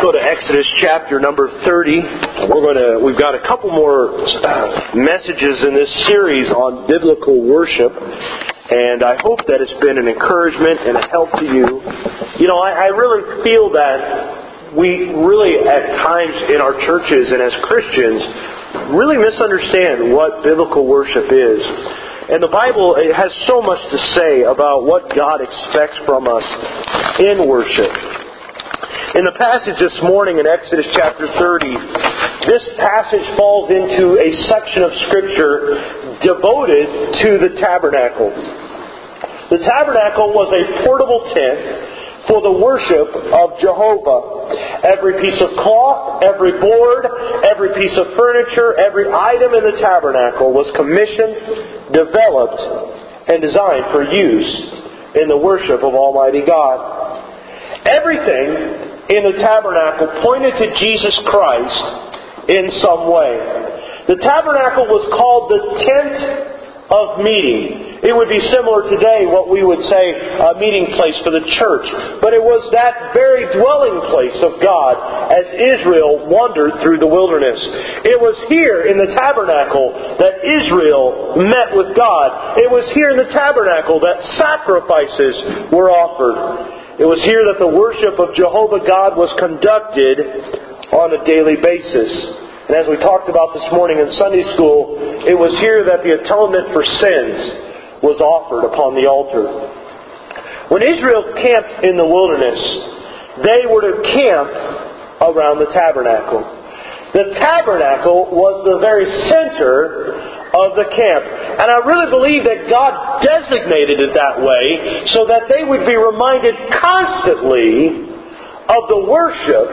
Go to Exodus chapter number 30. We've got a couple more messages in this series on biblical worship, and I hope that it's been an encouragement and a help to you. You know, I really feel that we really at times in our churches and as Christians really misunderstand what biblical worship is. And the Bible has so much to say about what God expects from us in worship. In the passage this morning in Exodus chapter 30, this passage falls into a section of Scripture devoted to the tabernacle. The tabernacle was a portable tent for the worship of Jehovah. Every piece of cloth, every board, every piece of furniture, every item in the tabernacle was commissioned, developed, and designed for use in the worship of Almighty God. Everything in the tabernacle pointed to Jesus Christ in some way. The tabernacle was called the tent of meeting. It would be similar today, what we would say a meeting place for the church. But it was that very dwelling place of God as Israel wandered through the wilderness. It was here in the tabernacle that Israel met with God. It was here in the tabernacle that sacrifices were offered. It was here that the worship of Jehovah God was conducted on a daily basis. And as we talked about this morning in Sunday school, it was here that the atonement for sins was offered upon the altar. When Israel camped in the wilderness, they were to camp around the tabernacle. The tabernacle was the very center of the camp. And I really believe that God designated it that way so that they would be reminded constantly of the worship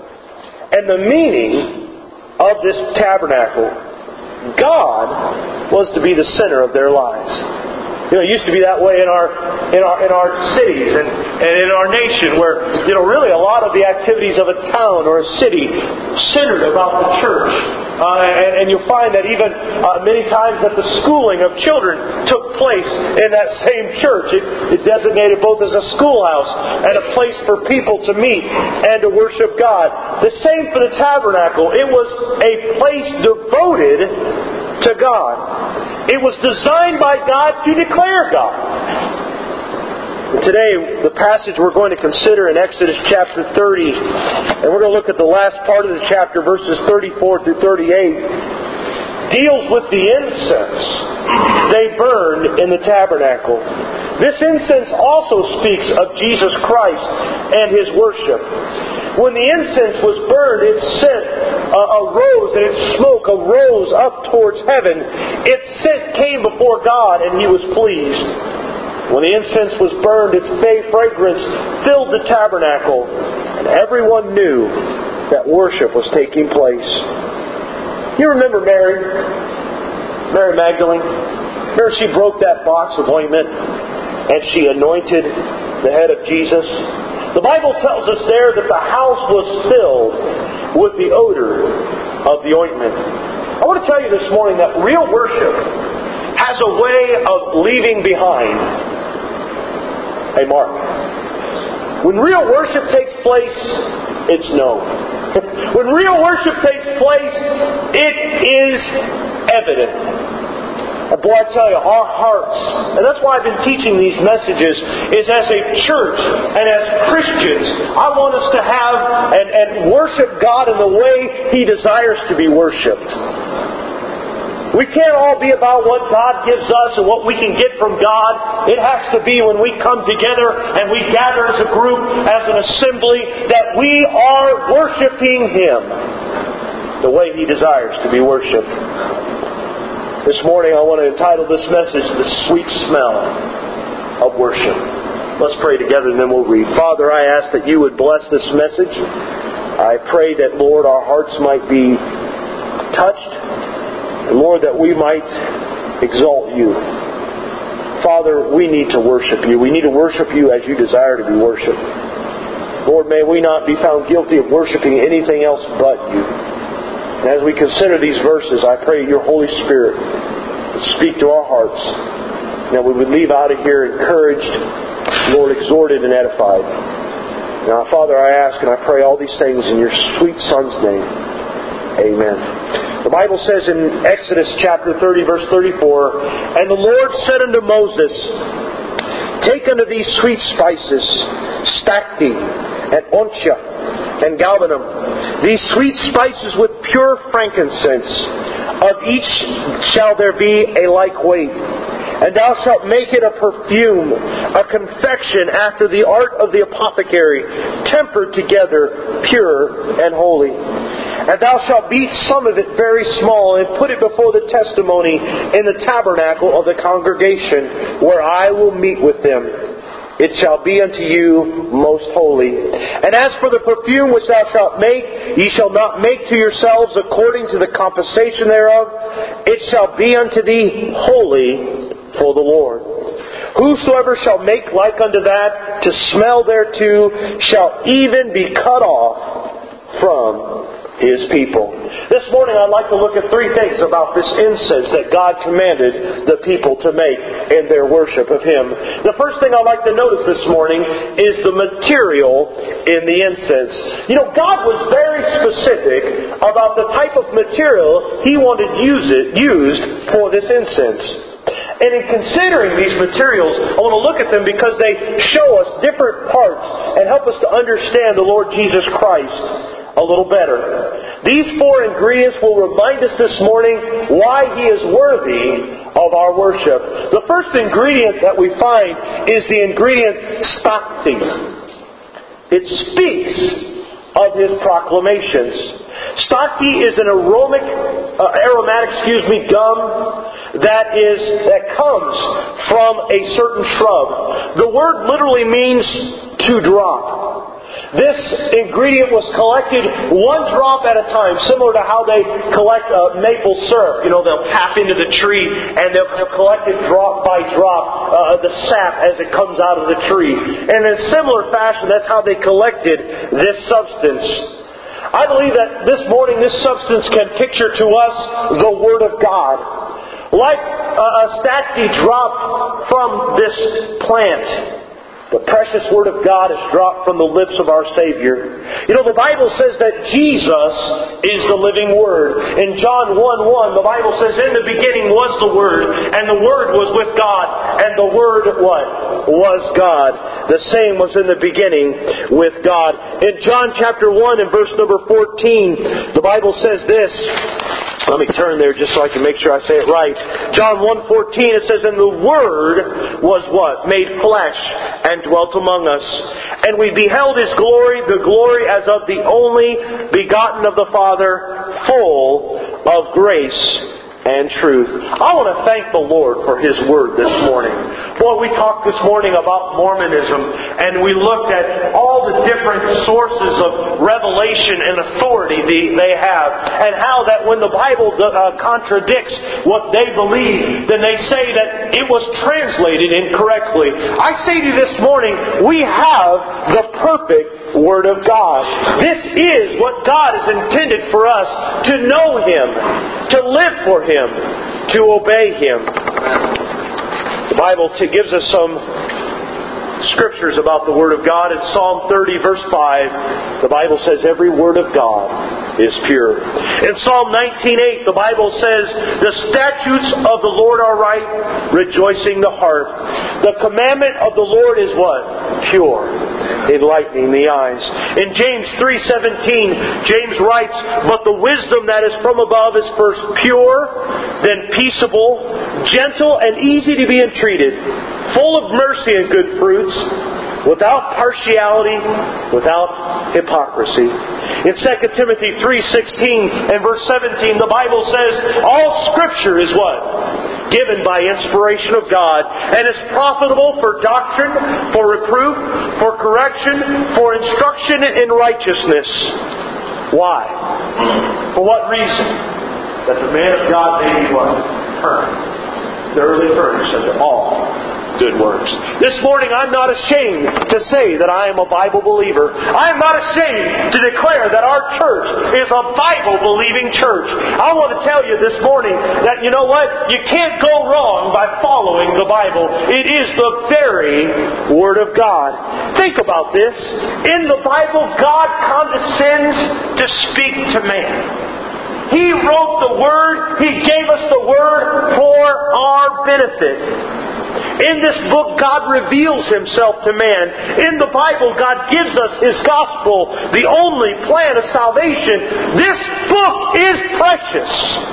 and the meaning of this tabernacle. God was to be the center of their lives. You know, it used to be that way in our cities and in our nation, where really a lot of the activities of a town or a city centered about the church. And you'll find that even many times that the schooling of children took place in that same church. It designated both as a schoolhouse and a place for people to meet and to worship God. The same for the tabernacle. It was a place devoted to God. It was designed by God to declare God. And today, the passage we're going to consider in Exodus chapter 30, and we're going to look at the last part of the chapter, verses 34 through 38, deals with the incense they burned in the tabernacle. This incense also speaks of Jesus Christ and His worship. When the incense was burned, its scent arose and its smoke arose up towards heaven. Its scent came before God and He was pleased. When the incense was burned, its fragrance filled the tabernacle, and everyone knew that worship was taking place. You remember Mary Magdalene? Remember she broke that box of ointment and she anointed the head of Jesus? The Bible tells us there that the house was filled with the odor of the ointment. I want to tell you this morning that real worship has a way of leaving behind a mark. When real worship takes place, it's known. When real worship takes place, it is evident. And boy, I tell you, our hearts, and that's why I've been teaching these messages, is as a church and as Christians, I want us to have and worship God in the way He desires to be worshipped. We can't all be about what God gives us and what we can get from God. It has to be when we come together and we gather as a group, as an assembly, that we are worshiping Him the way He desires to be worshipped. This morning I want to entitle this message, The Sweet Smell of Worship. Let's pray together and then we'll read. Father, I ask that You would bless this message. I pray that, Lord, our hearts might be touched. And Lord, that we might exalt You. Father, we need to worship You. We need to worship You as You desire to be worshipped. Lord, may we not be found guilty of worshiping anything else but You. And as we consider these verses, I pray Your Holy Spirit would speak to our hearts, and that we would leave out of here encouraged, Lord, exhorted and edified. Now, Father, I ask and I pray all these things in your sweet Son's name. Amen. The Bible says in Exodus chapter 30, verse 34, "And the Lord said unto Moses, Take unto thee sweet spices, stacte, and onycha, and galbanum, these sweet spices with pure frankincense. Of each shall there be a like weight. And thou shalt make it a perfume, a confection after the art of the apothecary, tempered together, pure and holy. And thou shalt beat some of it very small, and put it before the testimony in the tabernacle of the congregation, where I will meet with them. It shall be unto you most holy. And as for the perfume which thou shalt make, ye shall not make to yourselves according to the compensation thereof. It shall be unto thee holy for the Lord. Whosoever shall make like unto that, to smell thereto, shall even be cut off from His people." This morning I'd like to look at three things about this incense that God commanded the people to make in their worship of Him. The first thing I'd like to notice this morning is the material in the incense. You know, God was very specific about the type of material He wanted used for this incense. And in considering these materials, I want to look at them because they show us different parts and help us to understand the Lord Jesus Christ a little better. These four ingredients will remind us this morning why He is worthy of our worship. The first ingredient that we find is the ingredient stacte. It speaks of His proclamations. Stacte is an aromatic gum that comes from a certain shrub. The word literally means to drop. This ingredient was collected one drop at a time, similar to how they collect maple syrup. You know, they'll tap into the tree and they'll collect it drop by drop, the sap as it comes out of the tree. And in a similar fashion, that's how they collected this substance. I believe that this morning this substance can picture to us the Word of God. Like a stacte dropped from this plant, the precious Word of God is dropped from the lips of our Savior. You know, the Bible says that Jesus is the living Word. In John 1:1, the Bible says, "In the beginning was the Word, and the Word was with God, and the Word," what? "Was God. The same was in the beginning with God." In John chapter 1 and verse number 14, the Bible says this. Let me turn there just so I can make sure I say it right. John 1:14, it says, "And the Word was" what? "Made flesh, and dwelt among us. And we beheld His glory, the glory as of the only begotten of the Father, full of grace and truth." I want to thank the Lord for His Word this morning. Boy, we talked this morning about Mormonism, and we looked at all the different sources of revelation and authority they have, and how that when the Bible contradicts what they believe, then they say that it was translated incorrectly. I say to you this morning, we have the perfect Word of God. This is what God has intended for us, to know Him, to live for Him, to obey Him. The Bible gives us some scriptures about the Word of God. In Psalm 30 verse 5, the Bible says every word of God is pure. In Psalm 19:8, the Bible says, "The statutes of the Lord are right, rejoicing the heart. The commandment of the Lord is" what? "Pure, enlightening the eyes." In James 3:17, James writes, "But the wisdom that is from above is first pure, then peaceable, gentle, and easy to be entreated, full of mercy and good fruits, without partiality, without hypocrisy." In 2 Timothy 3:16 and verse 17, the Bible says, "All Scripture is" what? "Given by inspiration of God, and is profitable for doctrine, for reproof, for correction, for instruction in righteousness." Why? For what reason? That the man of God may be what? Thoroughly furnished unto all good works. This morning I'm not ashamed to say that I am a Bible believer. I am not ashamed to declare that our church is a Bible-believing church. I want to tell you this morning that, you know what? You can't go wrong by following the Bible. It is the very Word of God. Think about this. In the Bible, God condescends to speak to man. He wrote the Word. He gave us the Word for our benefit. In this book, God reveals Himself to man. In the Bible, God gives us His gospel, the only plan of salvation. This book is precious.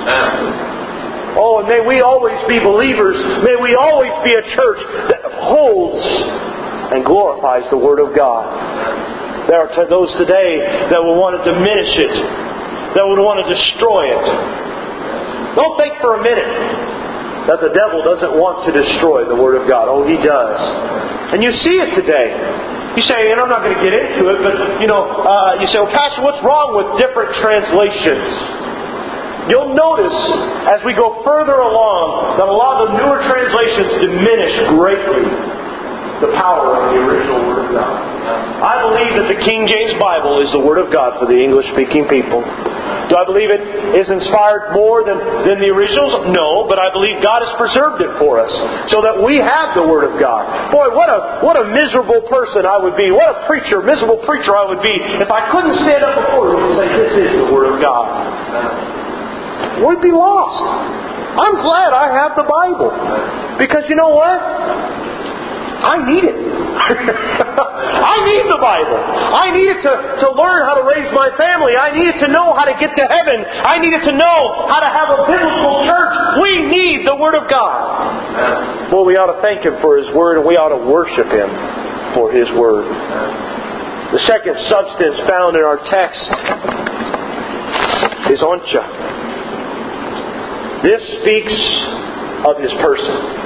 Oh, and may we always be believers. May we always be a church that holds and glorifies the Word of God. There are those today that will want to diminish it, that would want to destroy it. Don't think for a minute that the devil doesn't want to destroy the Word of God. Oh, he does. And you see it today. You say, and I'm not going to get into it, but you say, well, Pastor, what's wrong with different translations? You'll notice as we go further along that a lot of the newer translations diminish greatly the power of the original Word of God. I believe that the King James Bible is the Word of God for the English-speaking people. Do I believe it is inspired more than the originals? No, but I believe God has preserved it for us so that we have the Word of God. Boy, what a miserable person I would be. What a miserable preacher I would be if I couldn't stand up before you and say, this is the Word of God. We'd be lost. I'm glad I have the Bible. Because you know what? I need it. I need the Bible. I need it to learn how to raise my family. I need it to know how to get to heaven. I need it to know how to have a biblical church. We need the Word of God. Well, we ought to thank Him for His Word, and we ought to worship Him for His Word. The second substance found in our text is oncha. This speaks of His person.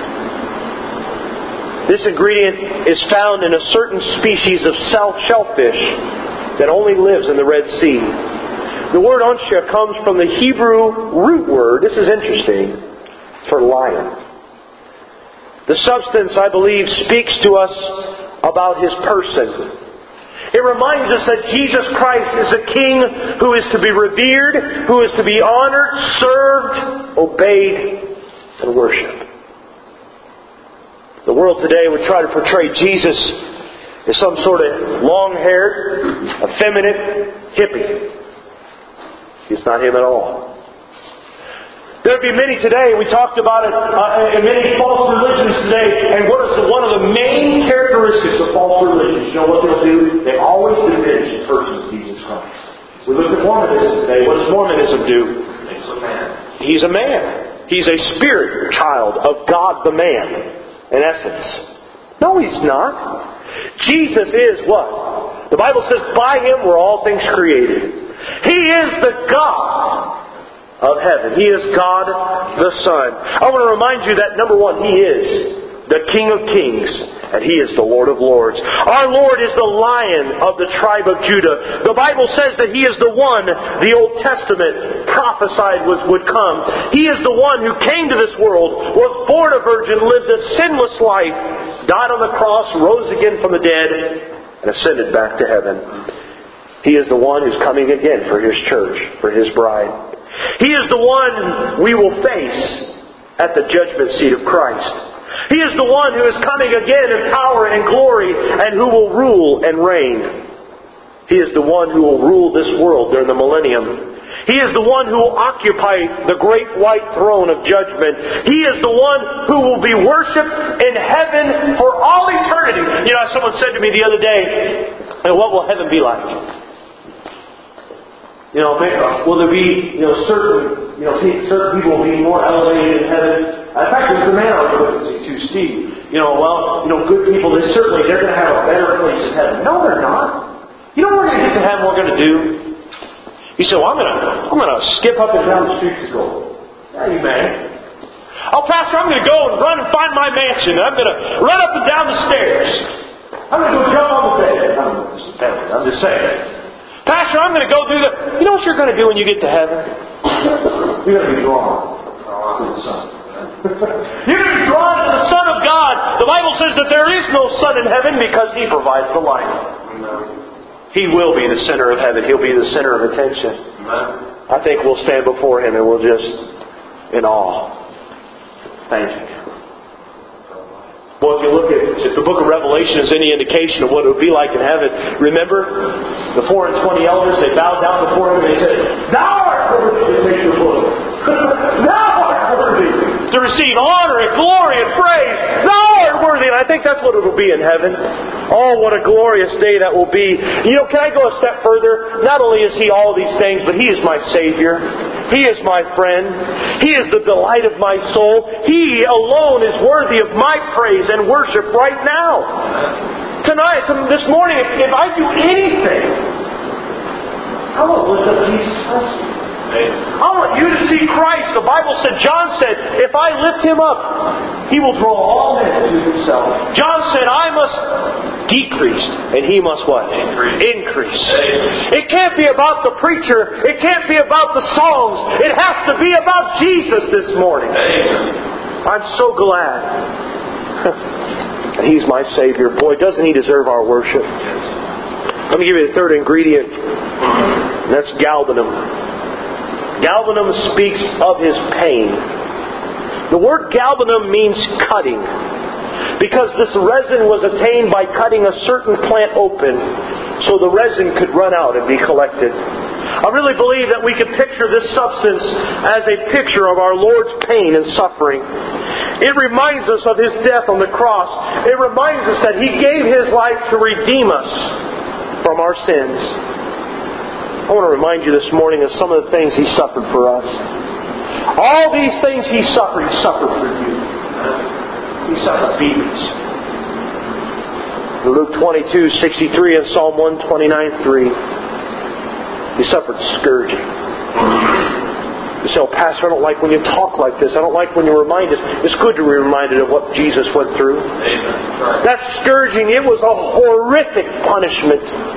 This ingredient is found in a certain species of shellfish that only lives in the Red Sea. The word oncha comes from the Hebrew root word, this is interesting, for lion. The substance, I believe, speaks to us about His person. It reminds us that Jesus Christ is a King who is to be revered, who is to be honored, served, obeyed, and worshipped. The world today would try to portray Jesus as some sort of long-haired, effeminate hippie. He's not Him at all. There'd be many today, we talked about it, in many false religions today, and what is one of the main characteristics of false religions? You know what they'll do? They always diminish the person of Jesus Christ. We look at Mormonism today. What does Mormonism do? He's a man. He's a man. He's a spirit child of God the man. In essence. No, He's not. Jesus is what? The Bible says, by Him were all things created. He is the God of heaven. He is God the Son. I want to remind you that, number one, He is the King of Kings, and He is the Lord of Lords. Our Lord is the Lion of the tribe of Judah. The Bible says that He is the one the Old Testament prophesied would come. He is the one who came to this world, was born a virgin, lived a sinless life, died on the cross, rose again from the dead, and ascended back to heaven. He is the one who's coming again for His church, for His bride. He is the one we will face at the judgment seat of Christ. He is the one who is coming again in power and glory and who will rule and reign. He is the one who will rule this world during the millennium. He is the one who will occupy the great white throne of judgment. He is the one who will be worshipped in heaven for all eternity. You know, someone said to me the other day, what will heaven be like? You know, will there be, certain people will be more elevated in heaven? In fact, there's a man I was witnessing to, Steve. Good people, they're going to have a better place in heaven. No, they're not. You know what we're going to get to heaven, we're going to do? You say, well, I'm going to skip up and down the street to go. Yeah, you may. Oh, Pastor, I'm going to go and run and find my mansion. I'm going to run up and down the stairs. I'm going to go jump on the bed. I'm just saying. Pastor, I'm going to go do that. You know what you're going to do when you get to heaven? You're going to be drawn to the Son. You're going to be drawn to the Son of of God. The Bible says that there is no sun in heaven because He provides the light. He will be the center of heaven. He'll be the center of attention. I think we'll stand before Him and we'll just, in awe, thank Him. Well, if you look at the book of Revelation as any indication of what it would be like in heaven, remember the 4 and 20 elders, they bowed down before Him and they said, Thou art worthy to take the book. Thou art worthy to receive honor and glory and praise. Thou art worthy. And I think that's what it will be in heaven. Oh, what a glorious day that will be. You know, can I go a step further? Not only is He all these things, but He is my Savior. He is my friend. He is the delight of my soul. He alone is worthy of my praise and worship right now. Tonight, this morning, if I do anything, I will lift up Jesus Christ. I want you to see Christ. The Bible said, John said, if I lift Him up, He will draw all men to Himself. John said, I must decrease, and He must what? Increase. It can't be about the preacher. It can't be about the songs. It has to be about Jesus this morning. I'm so glad that He's my Savior. Boy, doesn't He deserve our worship? Let me give you the third ingredient, and that's galbanum. Galbanum speaks of His pain. The word galbanum means cutting, because this resin was attained by cutting a certain plant open so the resin could run out and be collected. I really believe that we can picture this substance as a picture of our Lord's pain and suffering. It reminds us of His death on the cross. It reminds us that He gave His life to redeem us from our sins. I want to remind you this morning of some of the things He suffered for us. All these things He suffered for you. He suffered beatings. In Luke 22:63 and Psalm 129:3, He suffered scourging. You say, oh, Pastor, I don't like when you talk like this. I don't like when you remind us. It's good to be reminded of what Jesus went through. Amen. That scourging, it was a horrific punishment.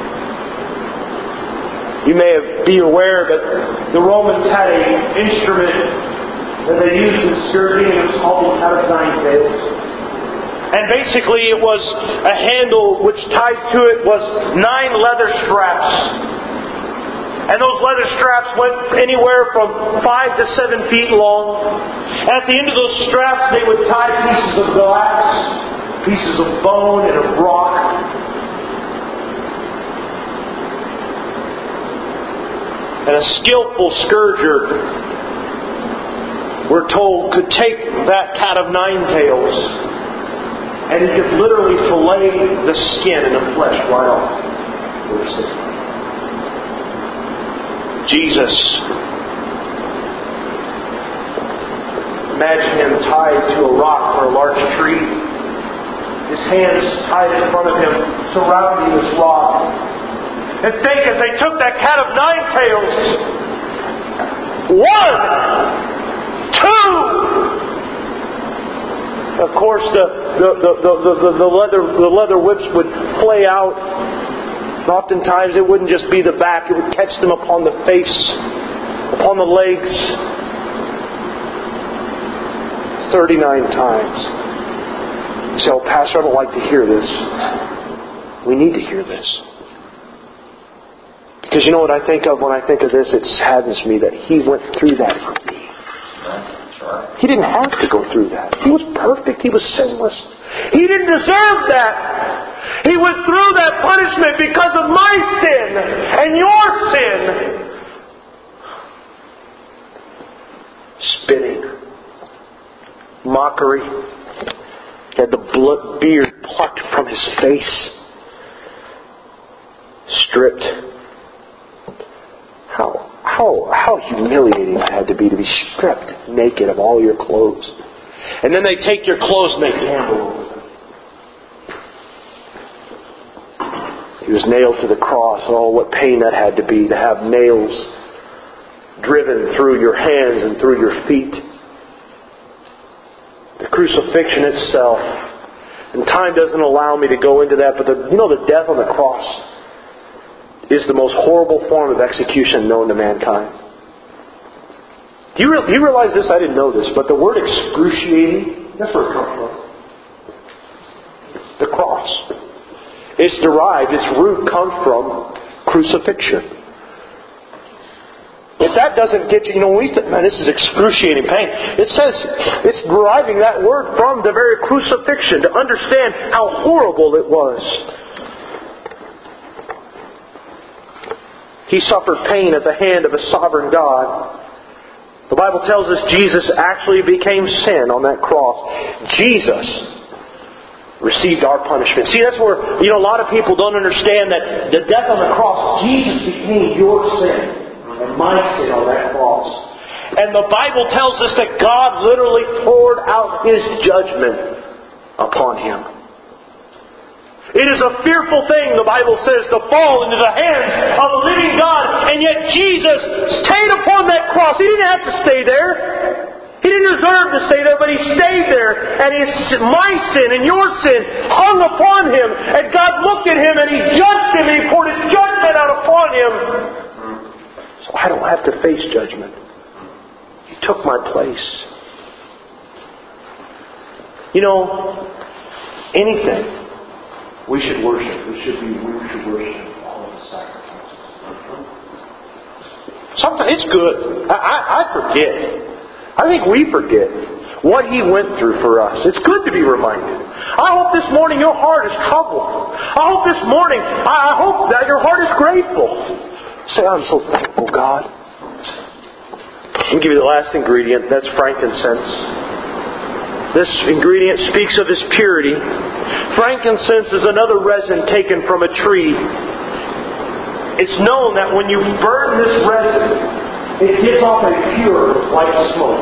You may be aware that the Romans had an instrument that they used in scourging. It was called the cat of nine tails. And basically it was a handle which tied to it was 9 leather straps. And those leather straps went anywhere from 5 to 7 feet long. And at the end of those straps they would tie pieces of glass, pieces of bone, and of rock. And a skillful scourger, we're told, could take that cat of 9 tails and he could literally fillet the skin and the flesh right off. Jesus, imagine Him tied to a rock or a large tree. His hands tied in front of Him, surrounding this rock. And think, as they took that cat of 9 tails, 1, 2. Of course, the leather whips would flay out. And oftentimes, it wouldn't just be the back; it would catch them upon the face, upon the legs. 39 times. You say, "Oh, Pastor, I don't like to hear this." We need to hear this. Because you know what I think of when I think of this? It saddens me that He went through that for me. He didn't have to go through that. He was perfect. He was sinless. He didn't deserve that. He went through that punishment because of my sin and your sin. Spitting. Mockery. He had the beard plucked from His face. Stripped. How humiliating that had to be stripped naked of all your clothes. And then they take your clothes and they gamble over them. He was nailed to the cross. Oh, what pain that had to be, to have nails driven through your hands and through your feet. The crucifixion itself. And time doesn't allow me to go into that, but the death on the cross is the most horrible form of execution known to mankind. Do you realize this? I didn't know this, but the word excruciating, that's where it comes from. cross. It's derived, its root comes from crucifixion. If that doesn't get you, man, this is excruciating pain. It says it's deriving that word from the very crucifixion to understand how horrible it was. He suffered pain at the hand of a sovereign God. The Bible tells us Jesus actually became sin on that cross. Jesus received our punishment. See, that's where, a lot of people don't understand that the death on the cross, Jesus became your sin and my sin on that cross. And the Bible tells us that God literally poured out His judgment upon Him. It is a fearful thing, the Bible says, to fall into the hands of a living God. And yet Jesus stayed upon that cross. He didn't have to stay there. He didn't deserve to stay there, but He stayed there. And my sin and your sin hung upon Him. And God looked at Him and He judged Him and He poured His judgment out upon Him. So I don't have to face judgment. He took my place. Anything we should worship. We should worship all of the sacrifices. Sometimes it's good. I forget. I think we forget what He went through for us. It's good to be reminded. I hope this morning your heart is troubled. I hope this morning, I hope that your heart is grateful. Say, I'm so thankful, God. Let me give you the last ingredient. That's frankincense. This ingredient speaks of His purity. Frankincense is another resin taken from a tree. It's known that when you burn this resin, it gives off a pure white smoke.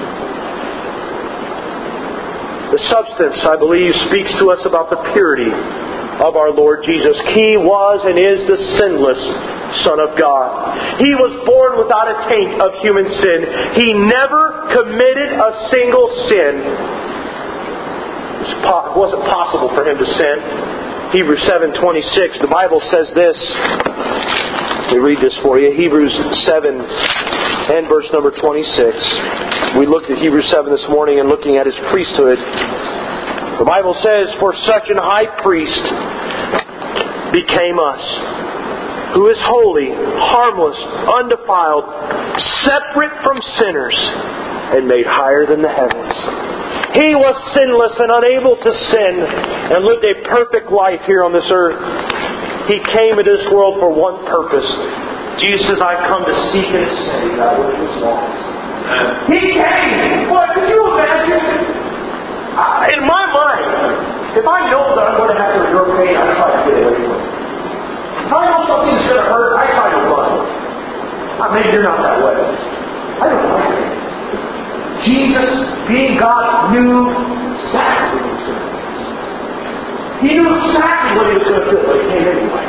The substance, I believe, speaks to us about the purity of our Lord Jesus. He was and is the sinless Son of God. He was born without a taint of human sin. He never committed a single sin. It wasn't possible for Him to sin. Hebrews 7:26, the Bible says this. Let me read this for you. Hebrews 7 and verse number 26. We looked at Hebrews 7 this morning and looking at His priesthood. The Bible says, "For such an high priest became us, who is holy, harmless, undefiled, separate from sinners, and made higher than the heavens." He was sinless and unable to sin and lived a perfect life here on this earth. He came into this world for one purpose. Jesus says, "I've come to seek and to save that which was lost." He came! Boy, could you imagine? In my mind, if I know that I'm going to have to endure pain, I try to get away from it. If I know something's going to hurt, I try to run. Maybe you're not that way. I don't like it. Jesus, being God, knew exactly what He was going to do. He knew exactly what He was going to do, but He came anyway.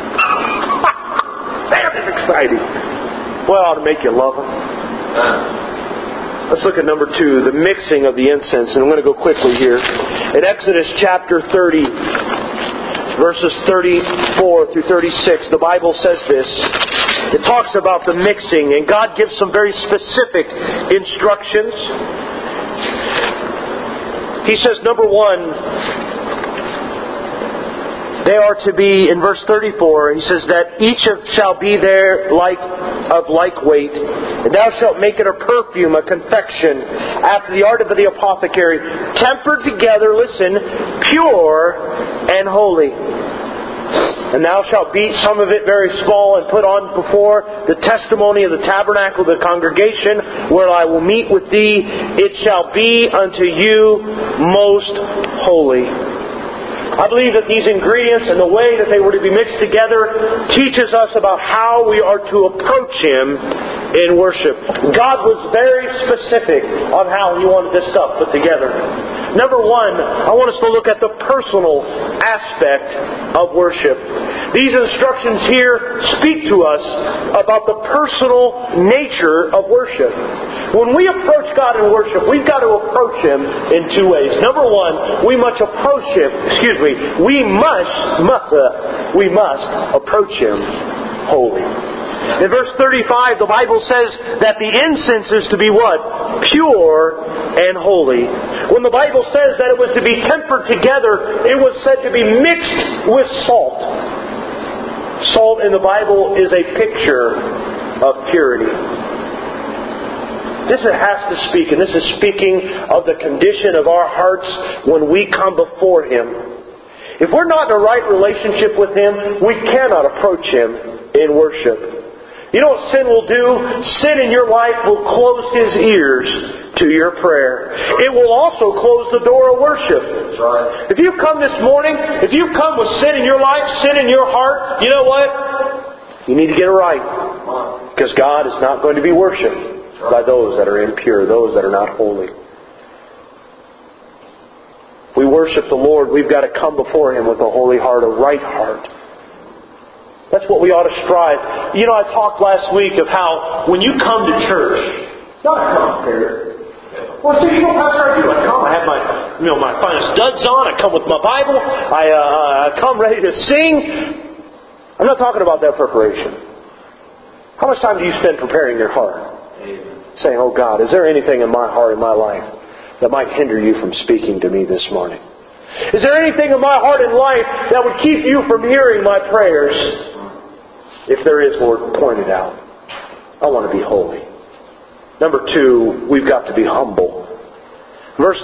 That is exciting. Well, it ought to make you love Him. Let's look at number 2, the mixing of the incense. And I'm going to go quickly here. In Exodus chapter 30, verses 34 through 36, the Bible says this. It talks about the mixing, and God gives some very specific instructions. He says, number 1, they are to be, in verse 34, He says that each shall be there of like weight, and thou shalt make it a perfume, a confection, after the art of the apothecary, tempered together, listen, pure and holy. And thou shalt beat some of it very small and put on before the testimony of the tabernacle of the congregation, where I will meet with thee. It shall be unto you most holy. I believe that these ingredients and the way that they were to be mixed together teaches us about how we are to approach Him in worship. God was very specific on how He wanted this stuff put together. Number 1, I want us to look at the personal aspect of worship. These instructions here speak to us about the personal nature of worship. When we approach God in worship, we've got to approach Him in 2 ways. Number 1, we must approach Him holy. In verse 35, the Bible says that the incense is to be what? Pure and holy. When the Bible says that it was to be tempered together, it was said to be mixed with salt. Salt in the Bible is a picture of purity. This has to speak, and this is speaking of the condition of our hearts when we come before Him. If we're not in a right relationship with Him, we cannot approach Him in worship. You know what sin will do? Sin in your life will close His ears to your prayer. It will also close the door of worship. Right. If you come this morning, if you come with sin in your life, sin in your heart, you know what? You need to get it right. Because God is not going to be worshipped by those that are impure, those that are not holy. We worship the Lord, we've got to come before Him with a holy heart, a right heart. That's what we ought to strive. You know, I talked last week of how when you come to church, not come prepared. Well, see, you know, Pastor, I do. I come, I have my finest duds on, I come with my Bible, I come ready to sing. I'm not talking about that preparation. How much time do you spend preparing your heart? Saying, oh God, is there anything in my heart, in my life, that might hinder you from speaking to me this morning? Is there anything in my heart and life that would keep you from hearing my prayers? If there is, Lord, point it out. I want to be holy. Number 2, we've got to be humble. Verse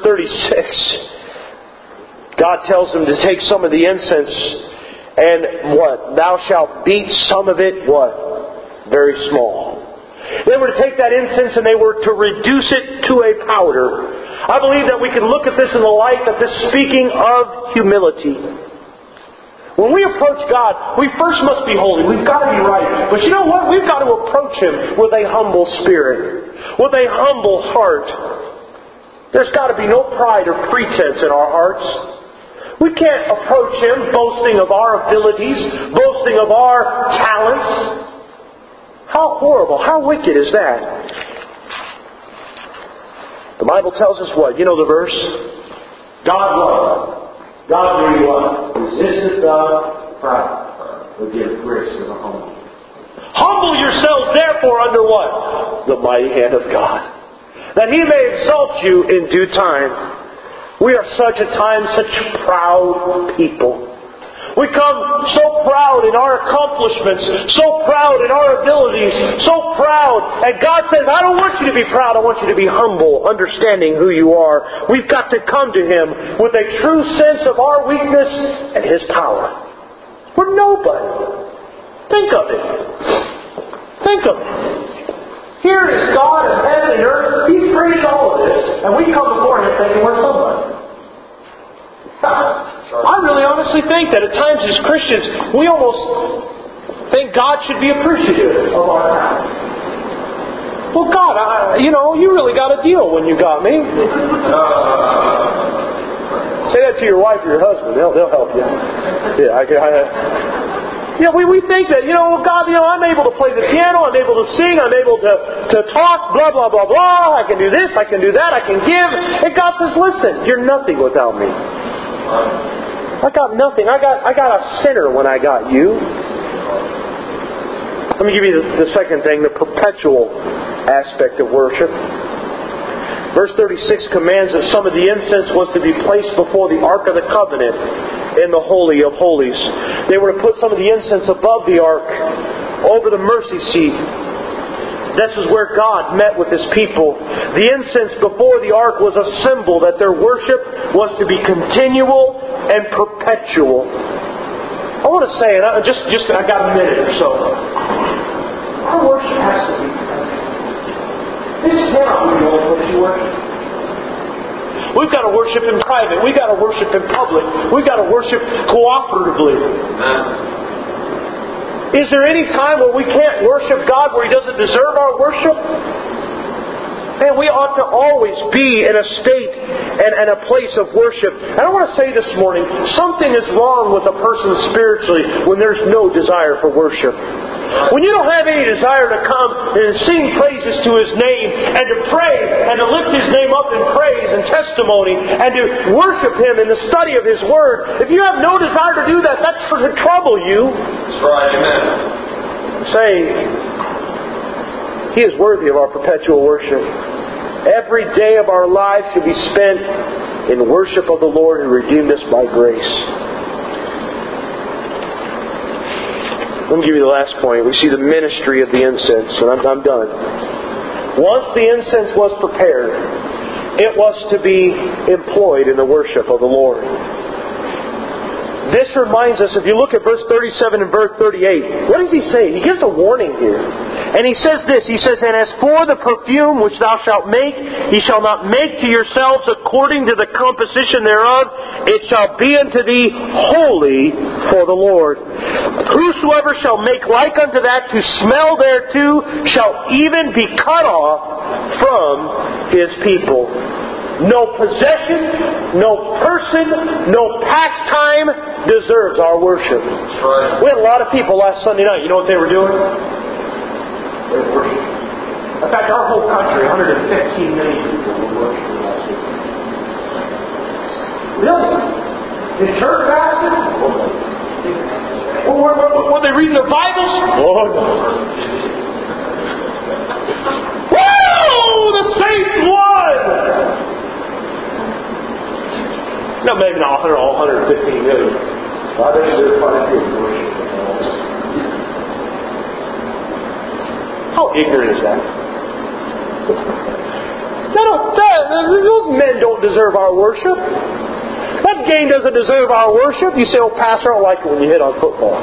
36, God tells them to take some of the incense and what? Thou shalt beat some of it, what? Very small. They were to take that incense and they were to reduce it to a powder. I believe that we can look at this in the light that this is speaking of humility. When we approach God, we first must be holy. We've got to be right. But you know what? We've got to approach Him with a humble spirit, with a humble heart. There's got to be no pride or pretense in our hearts. We can't approach Him boasting of our abilities, boasting of our talents. How horrible, how wicked is that? The Bible tells us what? You know the verse? God what? God will what? Resisteth the proud, but give grace to the humble. Humble yourselves therefore under what? The mighty hand of God, that He may exalt you in due time. We are such proud people. We come so proud in our accomplishments, so proud in our abilities, so proud. And God says, I don't want you to be proud, I want you to be humble, understanding who you are. We've got to come to Him with a true sense of our weakness and His power. We're nobody. Think of it. Think of it. Here is God of heaven and earth. He's created all of this, and we come before Him thinking we're somebody. I really honestly think that at times as Christians, we almost think God should be appreciative of our talent. Well, God, you really got a deal when you got me. Say that to your wife or your husband. They'll help you. Yeah, we think that, God, I'm able to play the piano, I'm able to sing, I'm able to talk, blah, blah, blah, blah. I can do this, I can do that, I can give. And God says, listen, you're nothing without me. I got nothing. I got a sinner when I got you. Let me give you the second thing, the perpetual aspect of worship. Verse 36 commands that some of the incense was to be placed before the Ark of the Covenant in the Holy of Holies. They were to put some of the incense above the Ark, over the mercy seat. This is where God met with His people. The incense before the ark was a symbol that their worship was to be continual and perpetual. I want to say, and I got a minute or so. Our worship has to be perpetual. This cannot be the only place you worship. We've got to worship in private. We've got to worship in public. We've got to worship cooperatively. Is there any time where we can't worship God where He doesn't deserve our worship? And we ought to always be in a state and a place of worship. And I want to say this morning, something is wrong with a person spiritually when there's no desire for worship. When you don't have any desire to come and sing praises to His name and to pray and to lift His name up in praise and testimony and to worship Him in the study of His Word, if you have no desire to do that, that's to trouble you. That's right, amen. Say, He is worthy of our perpetual worship. Every day of our life should be spent in worship of the Lord who redeemed us by grace. Let me give you the last point. We see the ministry of the incense, and I'm done. Once the incense was prepared, it was to be employed in the worship of the Lord. This reminds us, if you look at verse 37 and verse 38, what does he say? He gives a warning here. And he says this, he says, "And as for the perfume which thou shalt make, ye shall not make to yourselves according to the composition thereof. It shall be unto thee holy for the Lord. Whosoever shall make like unto that to smell thereto shall even be cut off from his people." No possession, no person, no pastime deserves our worship. Right. We had a lot of people last Sunday night. You know what they were doing? They were worshiping. In fact, our whole country, 115 million people were worshiping last week. Really? In church fasting? Were they reading their Bibles? Oh, no. Woo! The saints won! No, maybe not all 115 million. I bet you there's quite a few worship. How ignorant is that? Those men don't deserve our worship. That game doesn't deserve our worship. You say, "Oh, Pastor, I don't like it when you hit on football."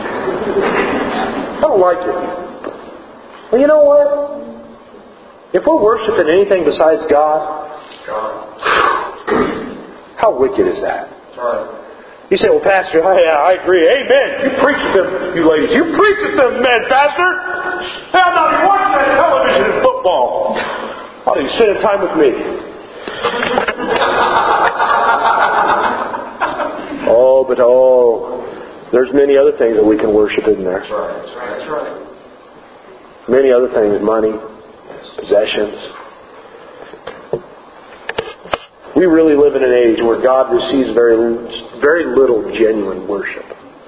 I don't like it. Well, you know what? If we're worshiping anything besides God, how wicked is that? Right. You say, "Well, Pastor, I agree. Amen. You preach at them, you ladies. You preach at them men, Pastor. Hey, I'm not even watching that television and football. Why don't you spend time with me?" There's many other things that we can worship, isn't there? That's right. That's right. Many other things, money, possessions. We really live in an age where God receives very little genuine worship.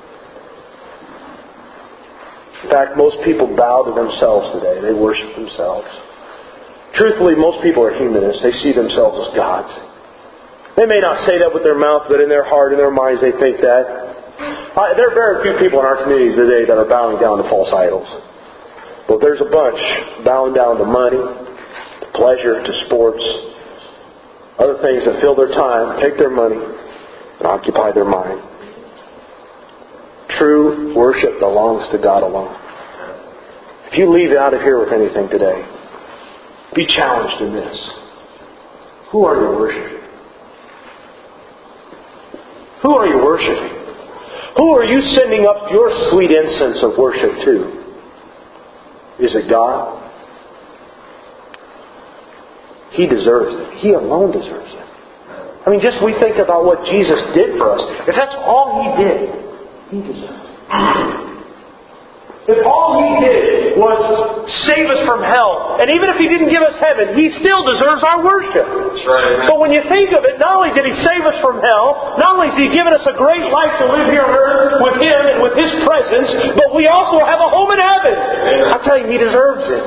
In fact, most people bow to themselves today. They worship themselves. Truthfully, most people are humanists. They see themselves as gods. They may not say that with their mouth, but in their heart, in their minds, they think that. There are very few people in our community today that are bowing down to false idols. But there's a bunch bowing down to money, to pleasure, to sports, other things that fill their time, take their money, and occupy their mind. True worship belongs to God alone. If you leave out of here with anything today, be challenged in this. Who are you worshiping? Who are you worshiping? Who are you sending up your sweet incense of worship to? Is it God? He deserves it. He alone deserves it. I mean, just we think about what Jesus did for us. If that's all He did, He deserves it. If all He did was save us from hell, and even if He didn't give us heaven, He still deserves our worship. That's right. But when you think of it, not only did He save us from hell, not only has He given us a great life to live here on earth with Him and with His presence, but we also have a home in heaven. I tell you, He deserves it.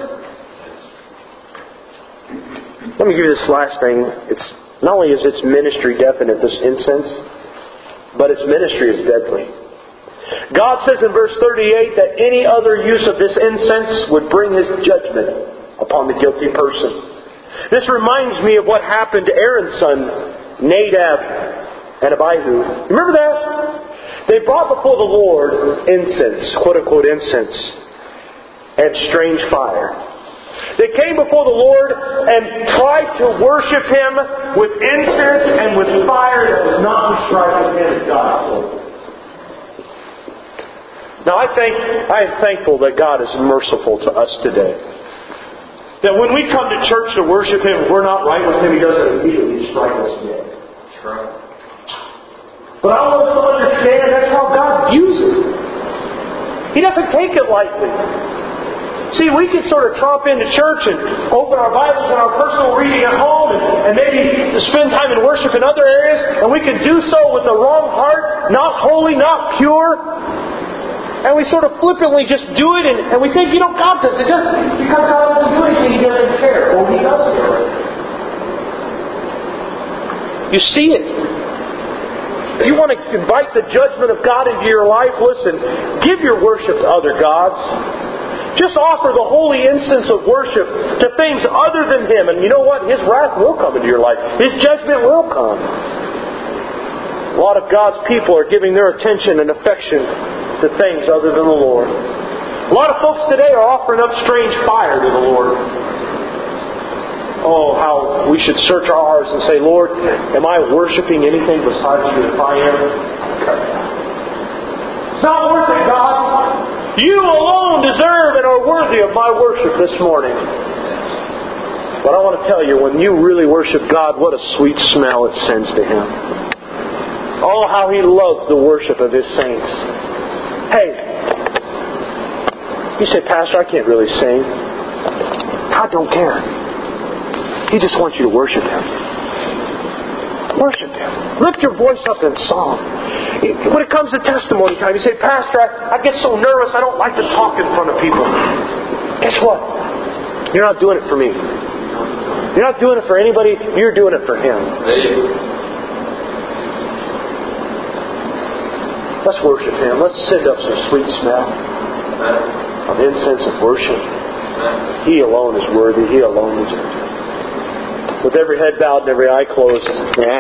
Let me give you this last thing. It's not only is its ministry definite, this incense, but its ministry is deadly. God says in verse 38 that any other use of this incense would bring His judgment upon the guilty person. This reminds me of what happened to Aaron's son, Nadab and Abihu. Remember that? They brought before the Lord incense, quote-unquote incense, and strange fire. They came before the Lord and tried to worship Him with incense and with fire that was not prescribed of Him as God. Now I am thankful that God is merciful to us today. That when we come to church to worship Him, if we're not right with Him, He doesn't immediately strike us dead. That's right. But I want us to understand that's how God views it. He doesn't take it lightly. See, we can sort of tromp into church and open our Bibles and our personal reading at home and maybe spend time in worship in other areas, and we can do so with the wrong heart, not holy, not pure. And we sort of flippantly just do it, and we think, God does it. Just because God doesn't do anything, He doesn't care. Well, He does care. You see it. If you want to invite the judgment of God into your life, listen, give your worship to other gods. Just offer the holy incense of worship to things other than Him. And you know what? His wrath will come into your life. His judgment will come. A lot of God's people are giving their attention and affection to things other than the Lord. A lot of folks today are offering up strange fire to the Lord. Oh, how we should search our hearts and say, Lord, am I worshiping anything besides You? If I am, it's not worth it, God. You alone deserve and are worthy of my worship this morning. But I want to tell you, when you really worship God, what a sweet smell it sends to Him. Oh, how He loves the worship of His saints. Hey, you say, Pastor, I can't really sing. God don't care. He just wants you to worship Him. Worship Him. Lift your voice up in song. When it comes to testimony time, you say, Pastor, I get so nervous, I don't like to talk in front of people. Guess what? You're not doing it for me. You're not doing it for anybody. You're doing it for Him. Let's worship Him. Let's send up some sweet smell of incense of worship. He alone is worthy. He alone deserves it. With every head bowed and every eye closed.